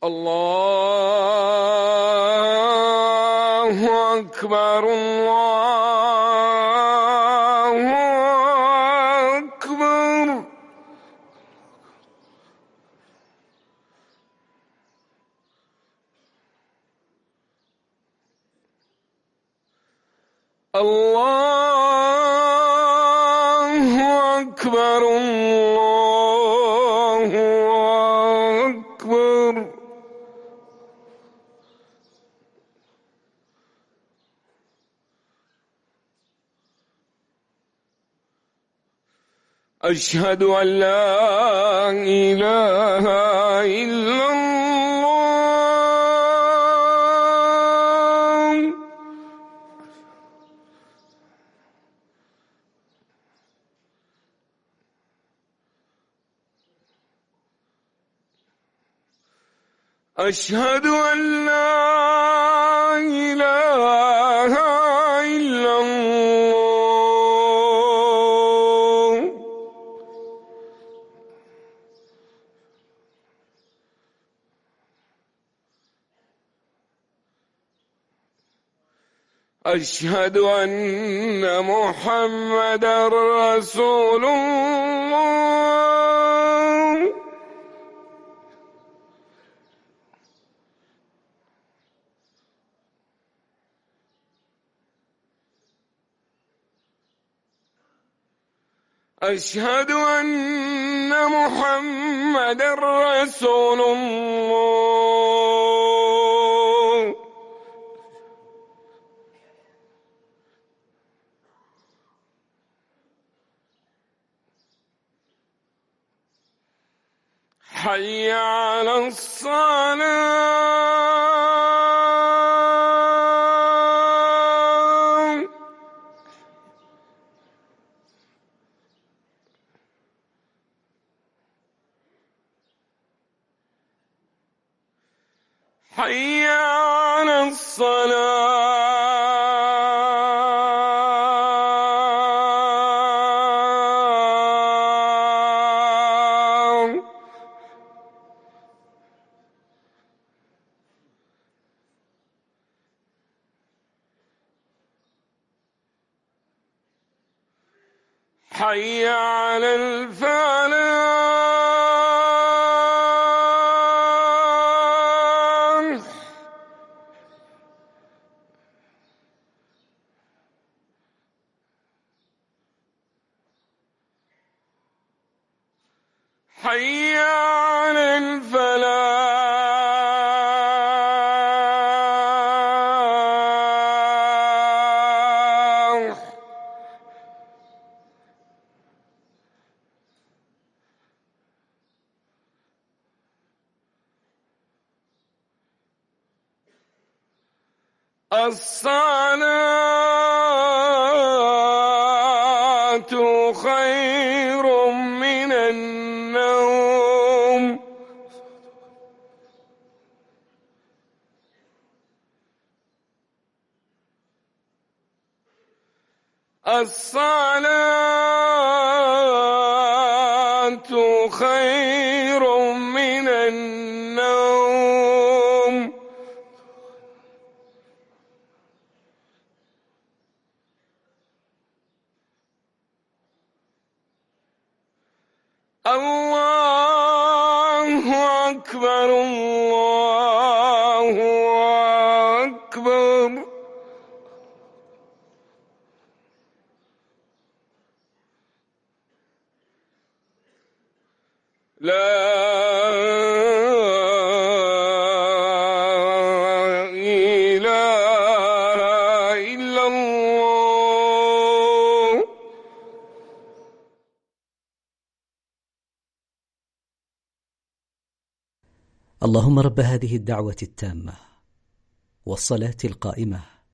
الله أكبر الله أكبر. الله أكبر الله أكبر. أشهد أن لا إله إلا الله. أشهد أن لا إله إلا الله. أشهد أن محمدًا رسول الله. أشهد أن محمدًا رسول الله. حي على الصلاة. حي على الصلاة. حي على الفلاح. حي على الفلاح. الصلاة خير من النوم. الصلاة خير من النوم. الله أكبر الله أكبر. لا إله إلا الله. اللهم رب هذه الدعوة التامة والصلاة القائمة